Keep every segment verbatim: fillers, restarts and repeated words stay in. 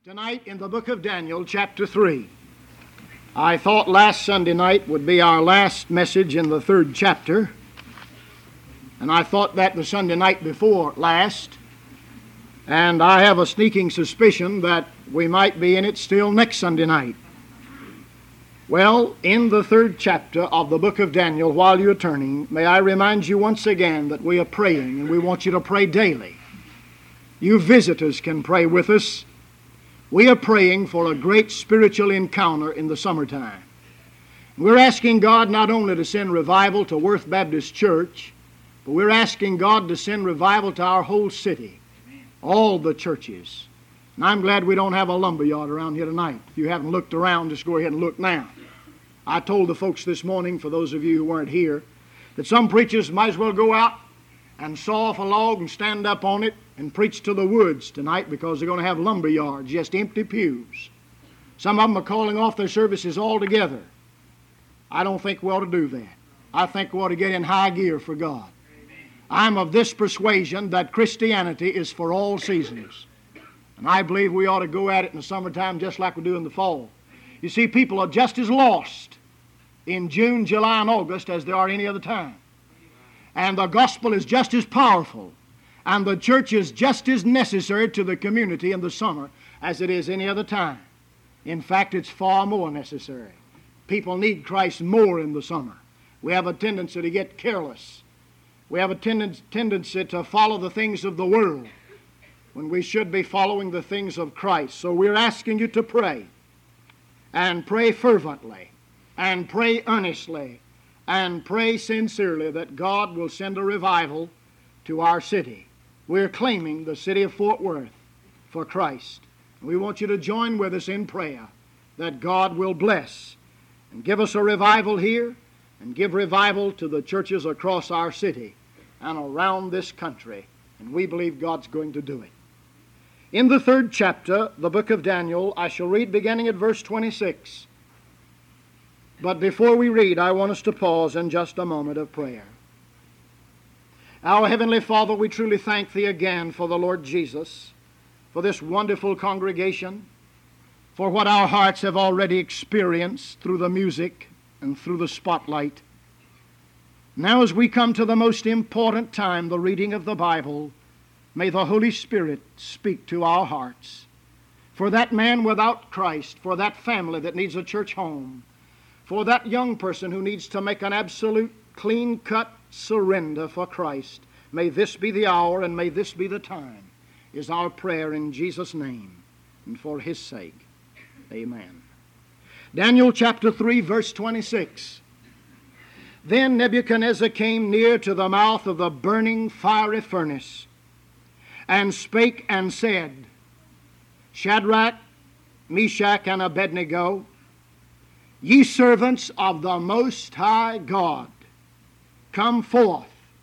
Tonight in the book of Daniel, chapter three. I thought last Sunday night would be our last message in the third chapter, and I thought that the Sunday night before last, and I have a sneaking suspicion that we might be in it still next Sunday night. Well, in the third chapter of the book of Daniel, while you're turning, may I remind you once again that we are praying, and we want you to pray daily. You visitors can pray with us. We are praying for a great spiritual encounter in the summertime. We're asking God not only to send revival to Worth Baptist Church, but we're asking God to send revival to our whole city, all the churches. And I'm glad we don't have a lumber yard around here tonight. If you haven't looked around, just go ahead and look now. I told the folks this morning, for those of you who weren't here, that some preachers might as well go out and saw off a log and stand up on it and preach to the woods tonight, because they're going to have lumber yards, just empty pews. Some of them are calling off their services altogether. I don't think we ought to do that. I think we ought to get in high gear for God. I'm of this persuasion that Christianity is for all seasons. And I believe we ought to go at it in the summertime just like we do in the fall. You see, people are just as lost in June, July, and August as they are any other time. And the gospel is just as powerful, and the church is just as necessary to the community in the summer as it is any other time. In fact, it's far more necessary. People need Christ more in the summer. We have a tendency to get careless. We have a tenden- tendency to follow the things of the world when we should be following the things of Christ. So we're asking you to pray, and pray fervently, and pray earnestly, and pray sincerely that God will send a revival to our city. We're claiming the city of Fort Worth for Christ. We want you to join with us in prayer that God will bless and give us a revival here, and give revival to the churches across our city and around this country. And we believe God's going to do it. In the third chapter, the book of Daniel, I shall read beginning at verse twenty-six. But before we read, I want us to pause in just a moment of prayer. Our Heavenly Father, we truly thank Thee again for the Lord Jesus, for this wonderful congregation, for what our hearts have already experienced through the music and through the spotlight. Now as we come to the most important time, the reading of the Bible, may the Holy Spirit speak to our hearts. For that man without Christ, for that family that needs a church home, for that young person who needs to make an absolute clean-cut surrender for Christ, may this be the hour and may this be the time, is our prayer in Jesus' name and for His sake. Amen. Daniel chapter three, verse twenty-six. Then Nebuchadnezzar came near to the mouth of the burning fiery furnace, and spake and said, Shadrach, Meshach, and Abednego, ye servants of the Most High God, come forth,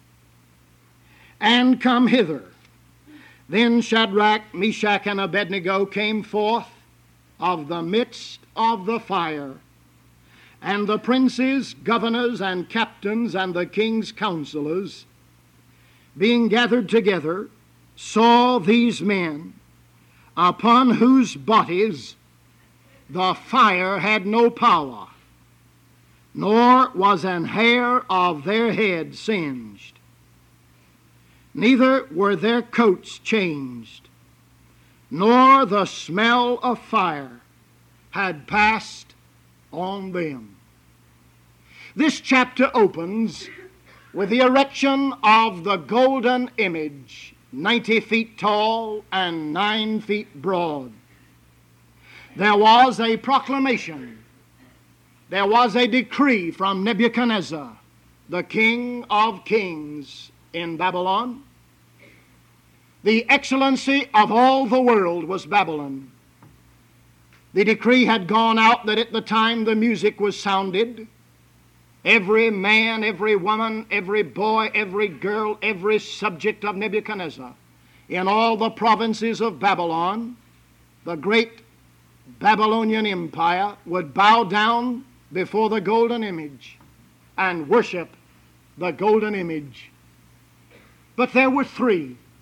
and come hither. Then Shadrach, Meshach, and Abednego came forth of the midst of the fire. And the princes, governors, and captains, and the king's counselors, being gathered together, saw these men, upon whose bodies the fire had no power, nor was an hair of their head singed, neither were their coats changed, nor the smell of fire had passed on them. This chapter opens with the erection of the golden image, ninety feet tall and nine feet broad. There was a proclamation, there was a decree from Nebuchadnezzar, the king of kings in Babylon. The excellency of all the world was Babylon. The decree had gone out that at the time the music was sounded, every man, every woman, every boy, every girl, every subject of Nebuchadnezzar in all the provinces of Babylon, the great Babylonian Empire, would bow down before the golden image and worship the golden image. But there were three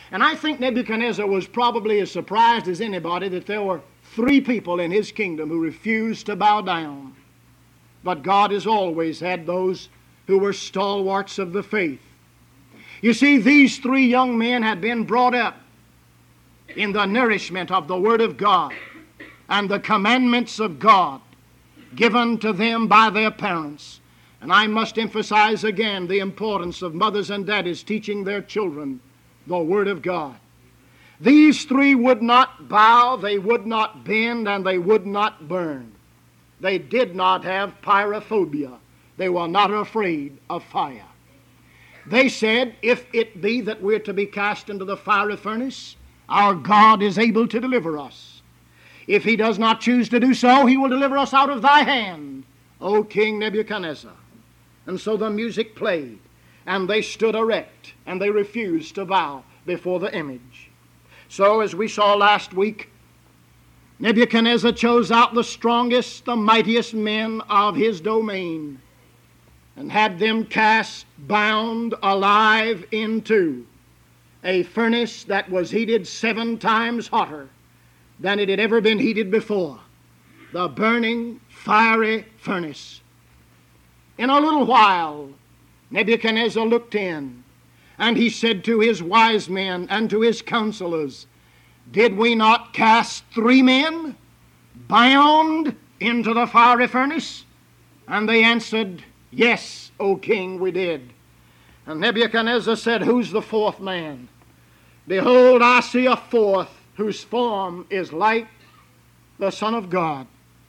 And I think Nebuchadnezzar was probably as surprised as anybody that there were three people in his kingdom who refused to bow down. But God has always had those who were stalwarts of the faith. You see, these three young men had been brought up in the nourishment of the Word of God and the commandments of God given to them by their parents. And I must emphasize again the importance of mothers and daddies teaching their children the Word of God. These three would not bow, they would not bend, and they would not burn. They did not have pyrophobia. They were not afraid of fire. They said, if it be that we're to be cast into the fiery furnace, our God is able to deliver us. If He does not choose to do so, He will deliver us out of thy hand, O King Nebuchadnezzar. And so the music played, and they stood erect, and they refused to bow before the image. So, as we saw last week, Nebuchadnezzar chose out the strongest, the mightiest men of his domain, and had them cast, bound, alive into a furnace that was heated seven times hotter than it had ever been heated before. The burning, fiery furnace. In a little while, Nebuchadnezzar looked in, and he said to his wise men and to his counselors, did we not cast three men bound into the fiery furnace? And they answered, yes, O king, we did. And Nebuchadnezzar said, who's the fourth man? Behold, I see a fourth whose form is like the Son of God.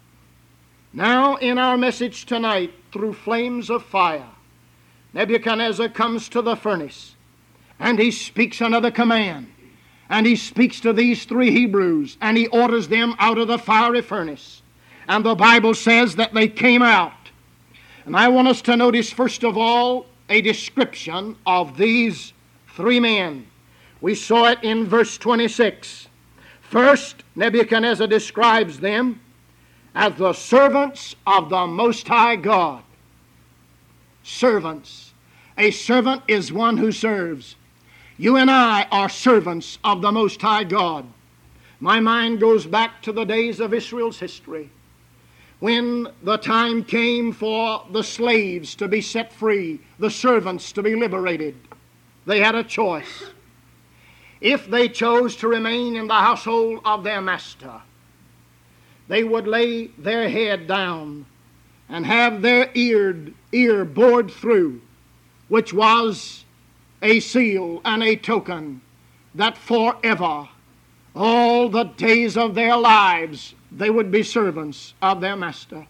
Now, in our message tonight, through flames of fire, Nebuchadnezzar comes to the furnace, and he speaks another command. And he speaks to these three Hebrews, and he orders them out of the fiery furnace. And the Bible says that they came out. And I want us to notice, first of all, a description of these three men. We saw it in verse twenty-six. First, Nebuchadnezzar describes them as the servants of the Most High God. Servants. A servant is one who serves. You and I are servants of the Most High God. My mind goes back to the days of Israel's history, when the time came for the slaves to be set free, the servants to be liberated. They had a choice. If they chose to remain in the household of their master, they would lay their head down and have their ear, ear bored through, which was a seal and a token that forever, all the days of their lives, they would be servants of their master.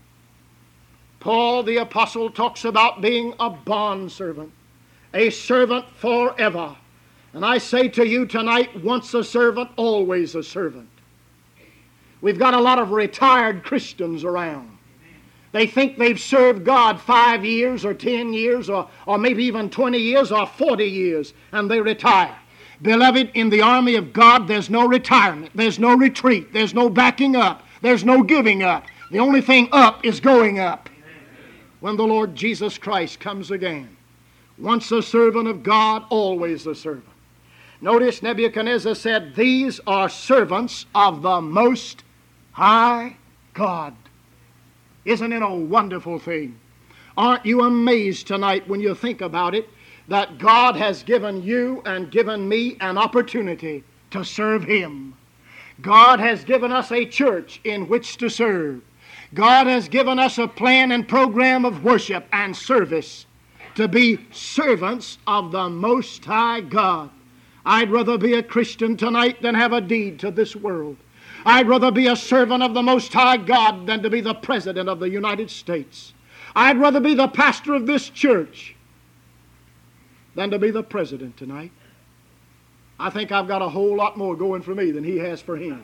Paul the apostle talks about being a bondservant, a servant forever. And I say to you tonight, once a servant, always a servant. We've got a lot of retired Christians around. They think they've served God five years or ten years or, or maybe even twenty years or forty years, and they retire. Beloved, in the army of God, there's no retirement. There's no retreat. There's no backing up. There's no giving up. The only thing up is going up. When the Lord Jesus Christ comes again. Once a servant of God, always a servant. Notice Nebuchadnezzar said, these are servants of the Most High God. Isn't it a wonderful thing? Aren't you amazed tonight when you think about it, that God has given you and given me an opportunity to serve Him? God has given us a church in which to serve. God has given us a plan and program of worship and service to be servants of the Most High God. I'd rather be a Christian tonight than have a deed to this world. I'd rather be a servant of the Most High God than to be the President of the United States. I'd rather be the pastor of this church than to be the President tonight. I think I've got a whole lot more going for me than he has for him.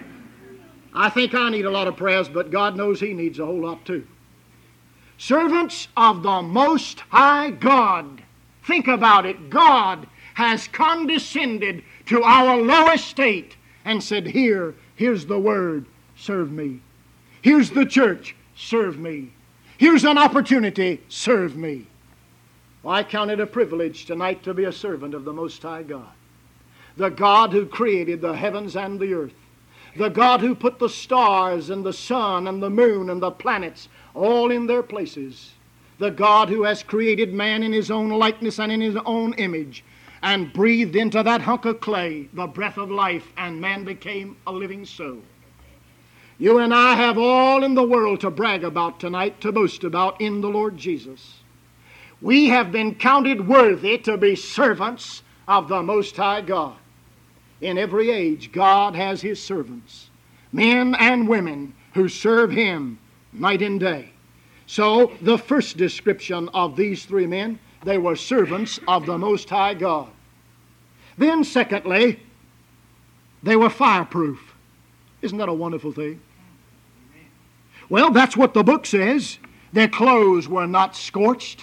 I think I need a lot of prayers, but God knows he needs a whole lot too. Servants of the Most High God. Think about it. God has condescended to our low estate and said, here, here's the word, serve me. Here's the church, serve me. Here's an opportunity, serve me. Well, I count it a privilege tonight to be a servant of the Most High God. The God who created the heavens and the earth. The God who put the stars and the sun and the moon and the planets all in their places. The God who has created man in His own likeness and in His own image, and breathed into that hunk of clay the breath of life, and man became a living soul. You and I have all in the world to brag about tonight, to boast about in the Lord Jesus. We have been counted worthy to be servants of the Most High God. In every age, God has His servants, men and women who serve Him night and day. So, the first description of these three men, they were servants of the Most High God. Then, secondly, they were fireproof. Isn't that a wonderful thing? Well, that's what the book says. Their clothes were not scorched.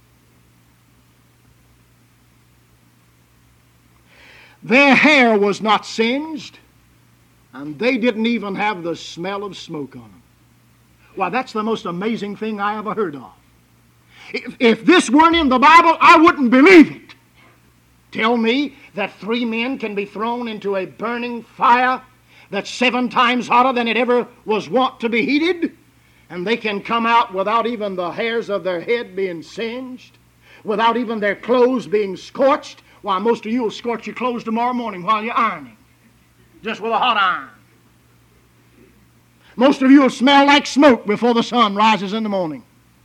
Their hair was not singed, and they didn't even have the smell of smoke on them. Why, that's the most amazing thing I ever heard of. If, if this weren't in the Bible, I wouldn't believe it. Tell me that three men can be thrown into a burning fire that's seven times hotter than it ever was wont to be heated, and they can come out without even the hairs of their head being singed, without even their clothes being scorched. Why, most of you will scorch your clothes tomorrow morning while you're ironing, just with a hot iron. Most of you will smell like smoke before the sun rises in the morning.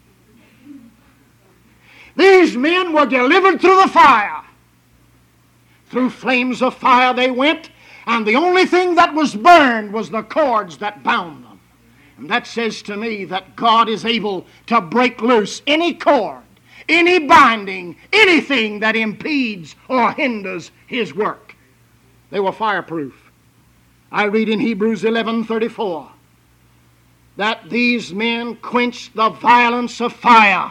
These men were delivered through the fire. Through flames of fire they went, and the only thing that was burned was the cords that bound them. And that says to me that God is able to break loose any cord, any binding, anything that impedes or hinders His work. They were fireproof. I read in Hebrews eleven thirty-four that these men quenched the violence of fire.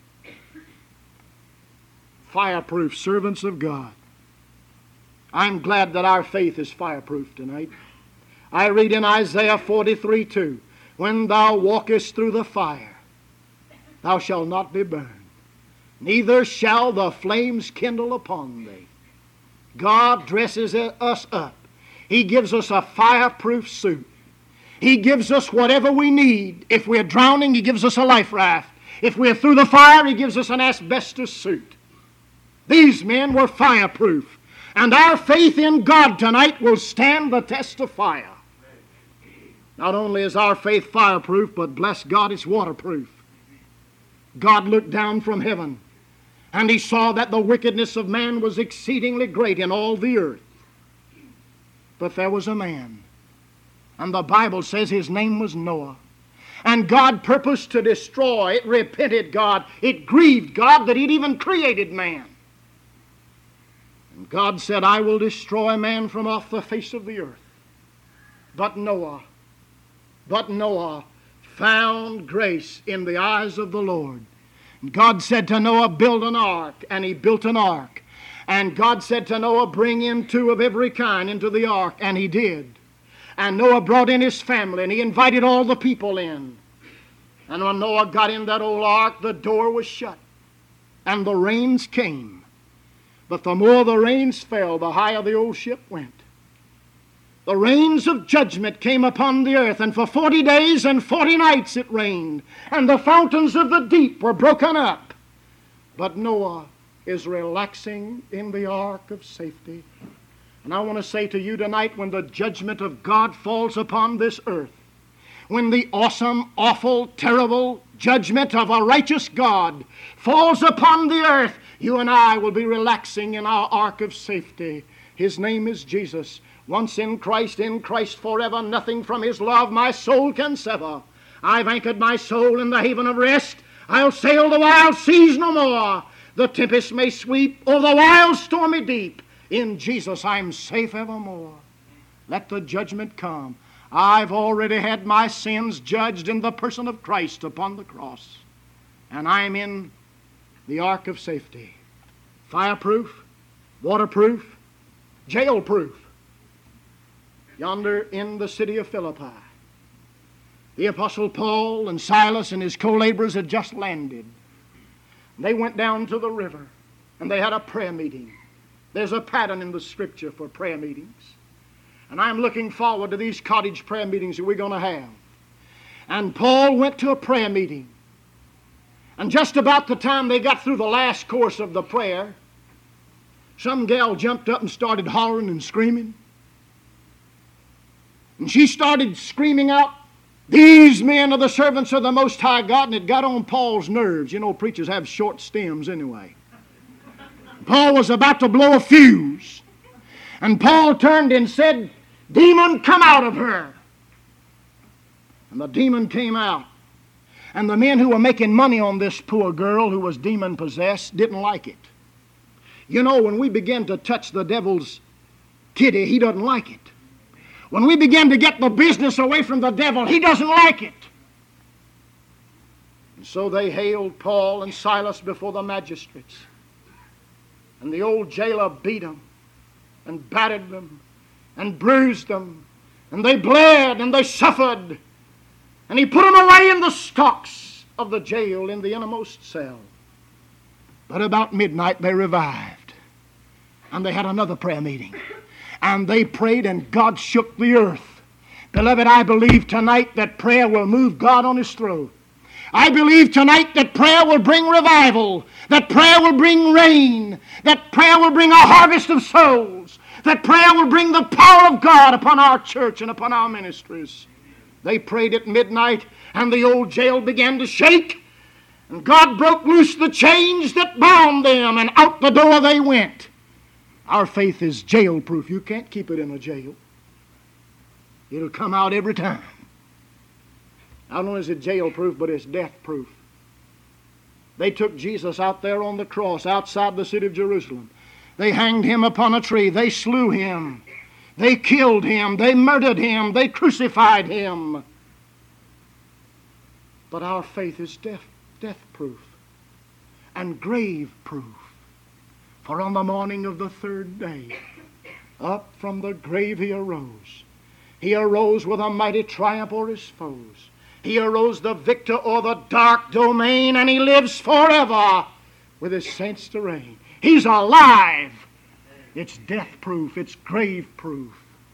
Fireproof servants of God. I'm glad that our faith is fireproof tonight. I read in Isaiah forty-three two, when thou walkest through the fire, thou shalt not be burned, neither shall the flames kindle upon thee. God dresses us up. He gives us a fireproof suit. He gives us whatever we need. If we're drowning, He gives us a life raft. If we're through the fire, He gives us an asbestos suit. These men were fireproof. And our faith in God tonight will stand the test of fire. Not only is our faith fireproof, but bless God, it's waterproof. God looked down from heaven, and He saw that the wickedness of man was exceedingly great in all the earth. But there was a man, and the Bible says his name was Noah. And God purposed to destroy. It repented God. It grieved God that He'd even created man. And God said, I will destroy man from off the face of the earth. But Noah, but Noah found grace in the eyes of the Lord. And God said to Noah, build an ark. And he built an ark. And God said to Noah, bring in two of every kind into the ark. And he did. And Noah brought in his family, and he invited all the people in. And when Noah got in that old ark, the door was shut, and the rains came. But the more the rains fell, the higher the old ship went. The rains of judgment came upon the earth, and for forty days and forty nights it rained, and the fountains of the deep were broken up. But Noah is relaxing in the ark of safety. And I want to say to you tonight, when the judgment of God falls upon this earth, when the awesome, awful, terrible judgment of a righteous God falls upon the earth, you and I will be relaxing in our ark of safety. His name is Jesus. Once in Christ, in Christ forever, nothing from His love my soul can sever. I've anchored my soul in the haven of rest. I'll sail the wild seas no more. The tempest may sweep over the wild stormy deep. In Jesus I'm safe evermore. Let the judgment come. I've already had my sins judged in the person of Christ upon the cross. And I'm in the ark of safety. Fireproof, waterproof, jailproof. Yonder in the city of Philippi, the Apostle Paul and Silas and his co-laborers had just landed. They went down to the river, and they had a prayer meeting. There's a pattern in the Scripture for prayer meetings. And I'm looking forward to these cottage prayer meetings that we're going to have. And Paul went to a prayer meeting. And just about the time they got through the last course of the prayer, some gal jumped up and started hollering and screaming. And she started screaming out, "These men are the servants of the Most High God," and it got on Paul's nerves. You know, preachers have short stems anyway. Paul was about to blow a fuse. And Paul turned and said, "Demon, come out of her." And the demon came out. And the men who were making money on this poor girl who was demon-possessed didn't like it. You know, when we begin to touch the devil's kitty, he doesn't like it. When we begin to get the business away from the devil, he doesn't like it. And so they haled Paul and Silas before the magistrates. And the old jailer beat them and battered them and bruised them. And they bled and they suffered. And he put them away in the stocks of the jail in the innermost cell. But about midnight they revived. And they had another prayer meeting. And they prayed and God shook the earth. Beloved, I believe tonight that prayer will move God on His throne. I believe tonight that prayer will bring revival. That prayer will bring rain. That prayer will bring a harvest of souls. That prayer will bring the power of God upon our church and upon our ministries. They prayed at midnight, and the old jail began to shake, and God broke loose the chains that bound them, and out the door they went. Our faith is jail-proof. You can't keep it in a jail. It'll come out every time. Not only is it jail-proof, but it's death-proof. They took Jesus out there on the cross outside the city of Jerusalem. They hanged Him upon a tree. They slew Him. They killed Him. They murdered Him. They crucified Him. But our faith is death, death-proof and grave-proof. For on the morning of the third day, up from the grave He arose. He arose with a mighty triumph o'er His foes. He arose the victor o'er the dark domain, and He lives forever with His saints to reign. He's alive. It's death-proof. It's grave-proof.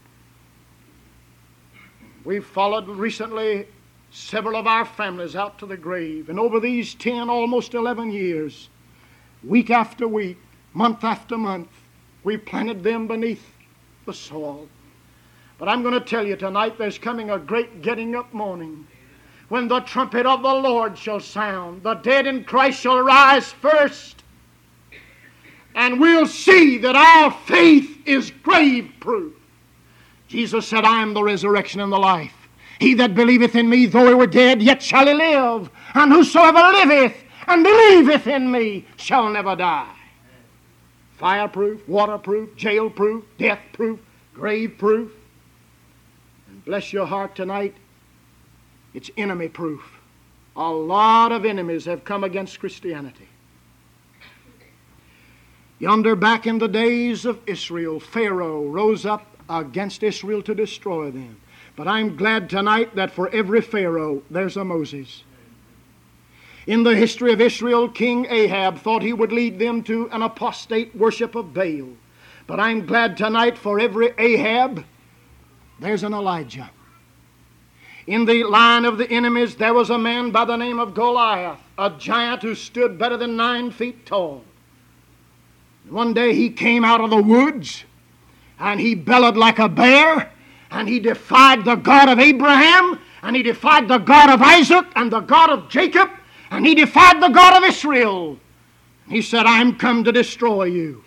We've followed recently several of our families out to the grave. And over these ten, almost eleven years, week after week, month after month, we planted them beneath the soil. But I'm going to tell you tonight, there's coming a great getting up morning when the trumpet of the Lord shall sound. The dead in Christ shall rise first. And we'll see that our faith is grave-proof. Jesus said, "I am the resurrection and the life. He that believeth in me, though he were dead, yet shall he live. And whosoever liveth and believeth in me shall never die." Fireproof, waterproof, jailproof, deathproof, grave-proof. And bless your heart tonight, it's enemy-proof. A lot of enemies have come against Christianity. Yonder back in the days of Israel, Pharaoh rose up against Israel to destroy them. But I'm glad tonight that for every Pharaoh, there's a Moses. In the history of Israel, King Ahab thought he would lead them to an apostate worship of Baal. But I'm glad tonight for every Ahab, there's an Elijah. In the line of the enemies, there was a man by the name of Goliath, a giant who stood better than nine feet tall. One day he came out of the woods, and he bellowed like a bear, and he defied the God of Abraham, and he defied the God of Isaac, and the God of Jacob, and he defied the God of Israel. He said, "I'm come to destroy you."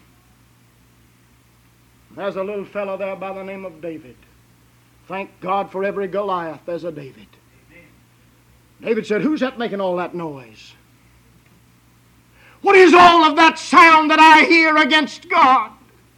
There's a little fellow there by the name of David. Thank God for every Goliath, there's a David. Amen. David said, "Who's that making all that noise? What is all of that sound that I hear against God?"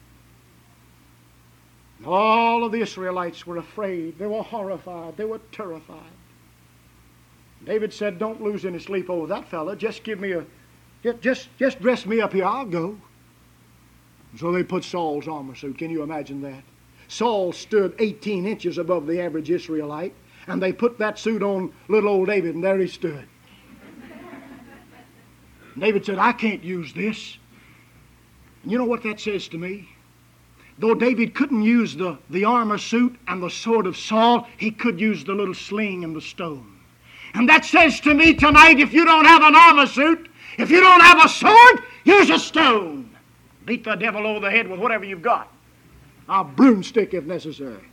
And all of the Israelites were afraid. They were horrified. They were terrified. David said, "Don't lose any sleep over that fella. Just give me a, just, just, just dress me up here. I'll go." And so they put Saul's armor suit. Can you imagine that? Saul stood eighteen inches above the average Israelite, and they put that suit on little old David, and there he stood. David said, "I can't use this." And you know what that says to me? Though David couldn't use the, the armor suit and the sword of Saul, he could use the little sling and the stone. And that says to me tonight, if you don't have an armor suit, if you don't have a sword, use a stone. Beat the devil over the head with whatever you've got. A broomstick if necessary.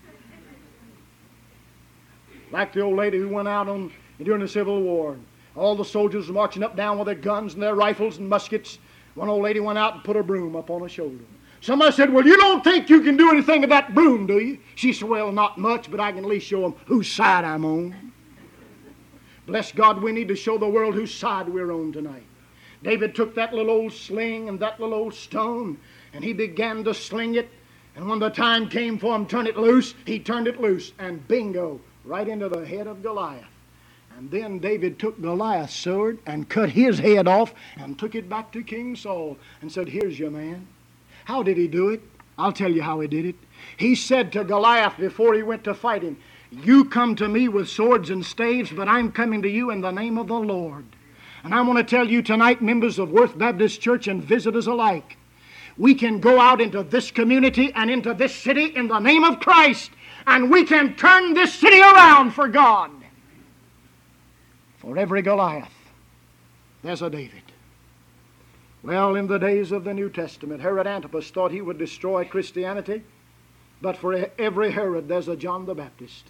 Like the old lady who went out on during the Civil War. All the soldiers were marching up down with their guns and their rifles and muskets. One old lady went out and put her broom up on her shoulder. Somebody said, well, you don't think you can do anything with that broom, do you? She said, well, not much, but I can at least show them whose side I'm on. Bless God, we need to show the world whose side we're on tonight. David took that little old sling and that little old stone, and he began to sling it. And when the time came for him to turn it loose, he turned it loose, and bingo, right into the head of Goliath. And then David took Goliath's sword and cut his head off and took it back to King Saul and said, here's your man. How did he do it? I'll tell you how he did it. He said to Goliath before he went to fight him, you come to me with swords and staves, but I'm coming to you in the name of the Lord. And I want to tell you tonight, members of Worth Baptist Church and visitors alike, we can go out into this community and into this city in the name of Christ, and we can turn this city around for God. For every Goliath, there's a David. Well, in the days of the New Testament, Herod Antipas thought he would destroy Christianity, but for every Herod, there's a John the Baptist.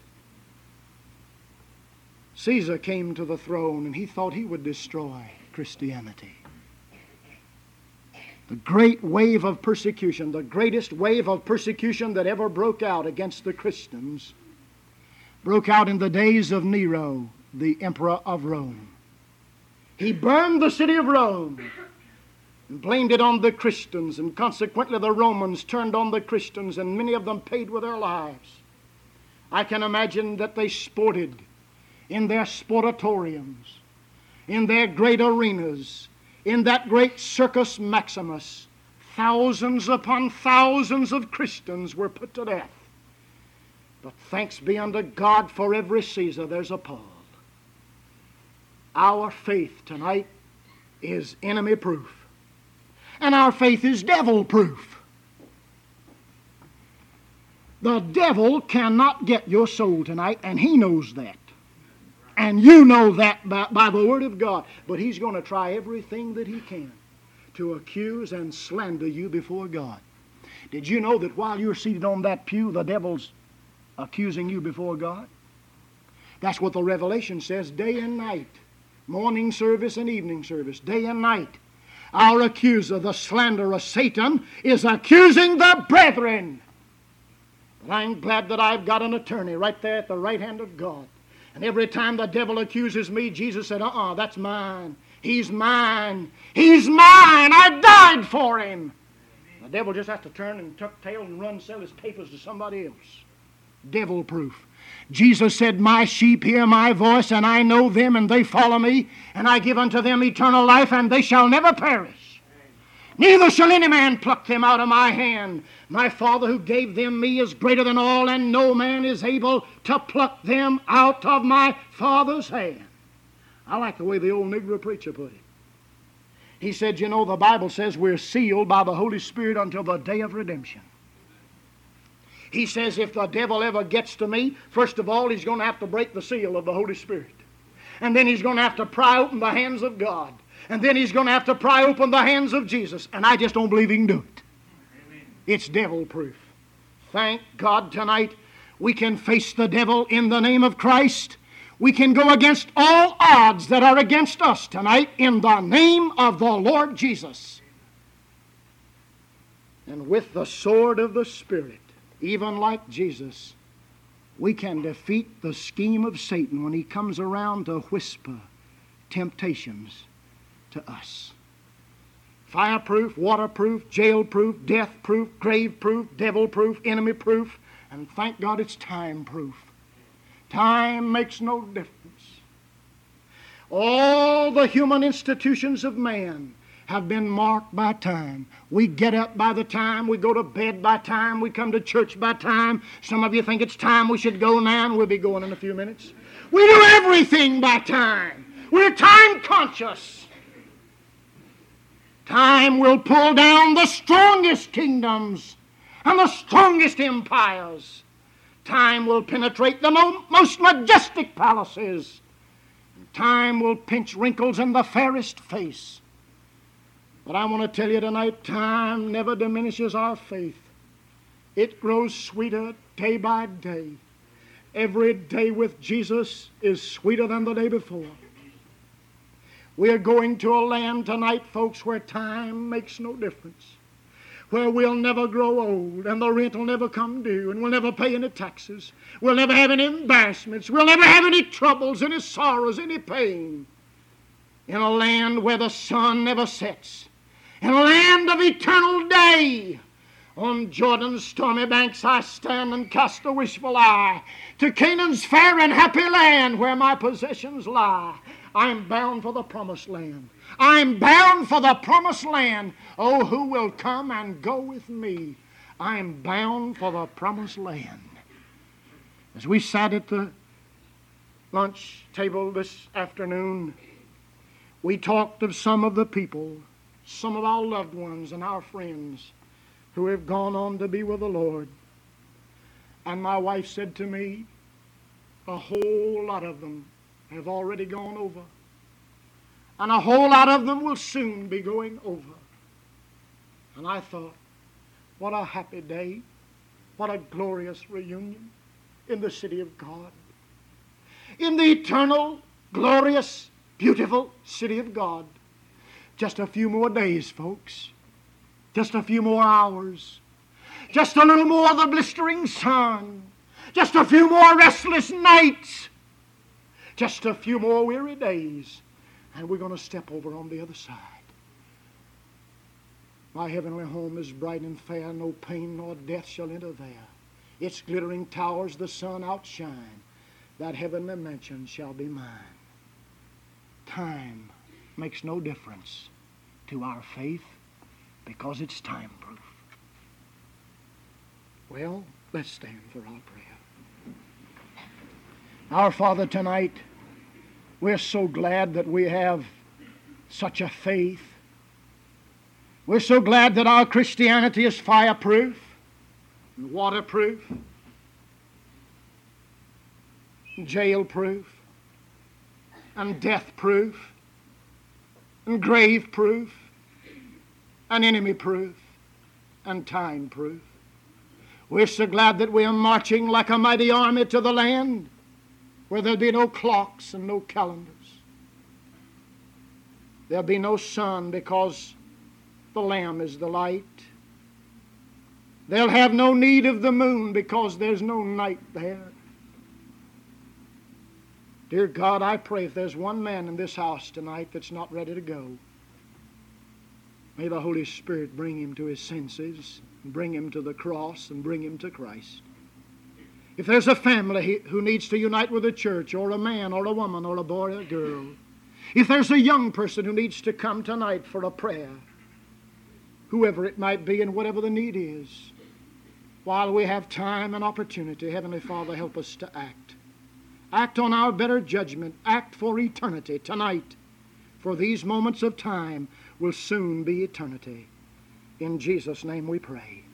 Caesar came to the throne, and he thought he would destroy Christianity. The great wave of persecution, the greatest wave of persecution that ever broke out against the Christians, broke out in the days of Nero, the emperor of Rome. He burned the city of Rome and blamed it on the Christians, and consequently the Romans turned on the Christians, and many of them paid with their lives. I can imagine that they sported in their sportatoriums, in their great arenas, in that great Circus Maximus. Thousands upon thousands of Christians were put to death. But thanks be unto God, for every Caesar there's a Paul. Our faith tonight is enemy-proof. And our faith is devil-proof. The devil cannot get your soul tonight, and he knows that. And you know that by, by the Word of God. But he's going to try everything that he can to accuse and slander you before God. Did you know that while you're seated on that pew, the devil's accusing you before God? That's what the Revelation says, day and night. Morning service and evening service, day and night. Our accuser, the slanderer, Satan, is accusing the brethren. But I'm glad that I've got an attorney right there at the right hand of God. And every time the devil accuses me, Jesus said, uh-uh, that's mine. He's mine. He's mine. I died for him. The devil just has to turn and tuck tail and run and sell his papers to somebody else. Devil-proof. Jesus said, my sheep hear my voice, and I know them, and they follow me, and I give unto them eternal life, and they shall never perish. Neither shall any man pluck them out of my hand. My Father who gave them me is greater than all, and no man is able to pluck them out of my Father's hand. I like the way the old Negro preacher put it. He said, you know, the Bible says we're sealed by the Holy Spirit until the day of redemption. He says if the devil ever gets to me, first of all, he's going to have to break the seal of the Holy Spirit. And then he's going to have to pry open the hands of God. And then he's going to have to pry open the hands of Jesus. And I just don't believe he can do it. Amen. It's devil-proof. Thank God tonight we can face the devil in the name of Christ. We can go against all odds that are against us tonight in the name of the Lord Jesus. And with the sword of the Spirit, even like Jesus, we can defeat the scheme of Satan when he comes around to whisper temptations to us. Fireproof, waterproof, jail-proof, death-proof, grave-proof, devil-proof, enemy-proof, and thank God it's time-proof. Time makes no difference. All the human institutions of man have been marked by time. We get up by the time, we go to bed by time, we come to church by time. Some of you think it's time we should go now, and we'll be going in a few minutes. We do everything by time. We're time conscious. Time will pull down the strongest kingdoms and the strongest empires. Time will penetrate the mo- most majestic palaces. Time will pinch wrinkles in the fairest face. But I want to tell you tonight, time never diminishes our faith. It grows sweeter day by day. Every day with Jesus is sweeter than the day before. We are going to a land tonight, folks, where time makes no difference. Where we'll never grow old, and the rent will never come due, and we'll never pay any taxes. We'll never have any embarrassments. We'll never have any troubles, any sorrows, any pain. In a land where the sun never sets. In a land of eternal day. On Jordan's stormy banks I stand and cast a wishful eye to Canaan's fair and happy land where my possessions lie. I'm bound for the promised land. I'm bound for the promised land. Oh, who will come and go with me? I'm bound for the promised land. As we sat at the lunch table this afternoon, we talked of some of the people, some of our loved ones and our friends who have gone on to be with the Lord. And my wife said to me, a whole lot of them have already gone over. And a whole lot of them will soon be going over. And I thought, what a happy day. What a glorious reunion in the city of God. In the eternal, glorious, beautiful city of God. Just a few more days, folks. Just a few more hours. Just a little more of the blistering sun. Just a few more restless nights. Just a few more weary days. And we're going to step over on the other side. My heavenly home is bright and fair. No pain nor death shall enter there. Its glittering towers the sun outshine. That heavenly mansion shall be mine. Time makes no difference to our faith because it's time-proof. Well, let's stand for our prayer. Our Father, tonight, we're so glad that we have such a faith. We're so glad that our Christianity is fireproof and waterproof, and jail-proof, and death-proof, and grave-proof, and enemy-proof, and time-proof. We're so glad that we are marching like a mighty army to the land where there'll be no clocks and no calendars. There'll be no sun because the Lamb is the light. They'll have no need of the moon because there's no night there. Dear God, I pray if there's one man in this house tonight that's not ready to go, may the Holy Spirit bring him to his senses, and bring him to the cross, and bring him to Christ. If there's a family who needs to unite with a church, or a man, or a woman, or a boy, or a girl, if there's a young person who needs to come tonight for a prayer, whoever it might be and whatever the need is, while we have time and opportunity, Heavenly Father, help us to act. Act on our better judgment. Act for eternity tonight. For these moments of time will soon be eternity. In Jesus' name we pray.